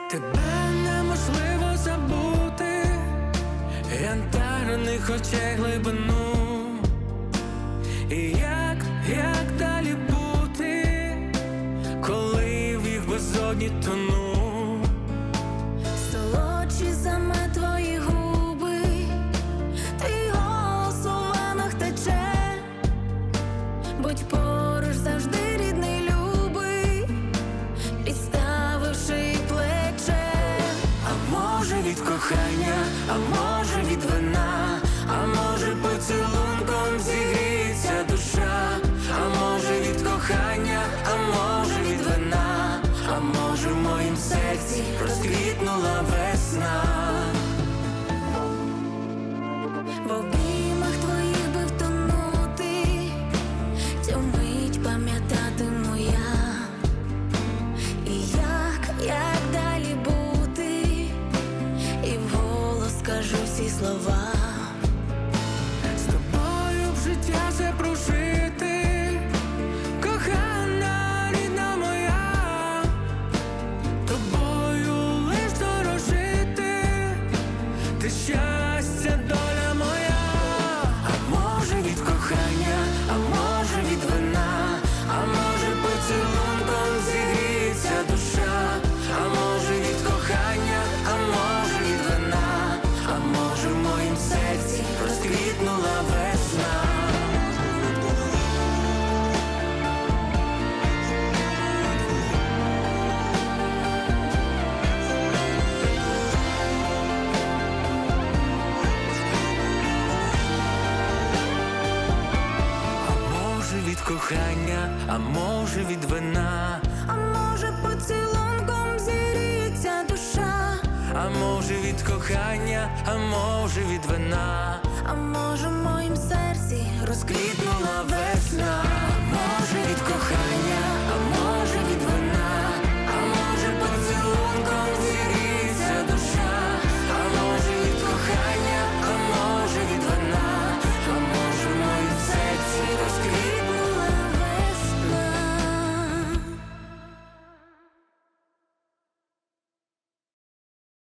Тебе неможливо забути, янтарних очей глибину. І як далі бути, коли в їх безодні тону? Солодші за мед твої губи, твій голос у венах тече. Будь поруч завжди, рідний, любий, підставивши плече. А може від кохання, а може від вина, а може поцілунком зігріється душа. А може від кохання, а може від вина, а може в моїм серці розквітнула весна. В обіймах твоїх би втонути, цю мить пам'ятатиму я. І як далі бути, і вголос скажу всі слова. З тобою в життя все прожити, кохана рідна моя, тобою лиш дорожити, ти щастя, доля моя. А може від кохання, а може від вина, а може поцілунком зігріється душа. А може від кохання, а може від вина, а може в моїм серці розквітнула весна. Від кохання, а може від вина, А може поцілунком зігріється душа. а може від кохання, а може від вина, А може в моїм серці розквітнула весна.